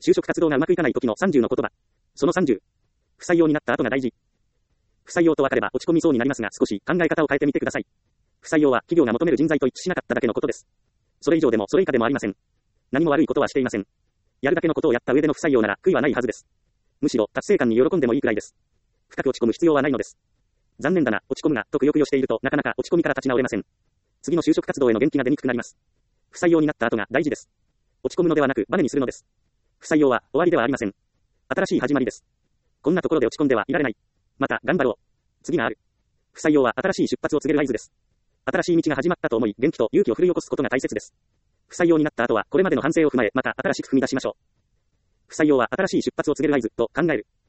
就職活動がうまくいかない時の30の言葉。その30。不採用になった後が大事。不採用と分かれば落ち込みそうになりますが、少し考え方を変えてみてください。不採用は企業が求める人材と一致しなかっただけのことです。それ以上でもそれ以下でもありません。何も悪いことはしていません。やるだけのことをやった上での不採用なら悔いはないはずです。むしろ達成感に喜んでもいいくらいです。深く落ち込む必要はないのです。残念だな、落ち込むが、とくよくよしているとなかなか落ち込みから立ち直れません。次の就職活動への元気が出にくくなります。不採用になった後が大事です。落ち込むのではなくバネにするのです。不採用は終わりではありません。新しい始まりです。こんなところで落ち込んではいられない。また頑張ろう。次がある。不採用は新しい出発を告げる合図です。新しい道が始まったと思い、元気と勇気を奮い起こすことが大切です。不採用になった後はこれまでの反省を踏まえ、また新しく踏み出しましょう。不採用は新しい出発を告げる合図と考える。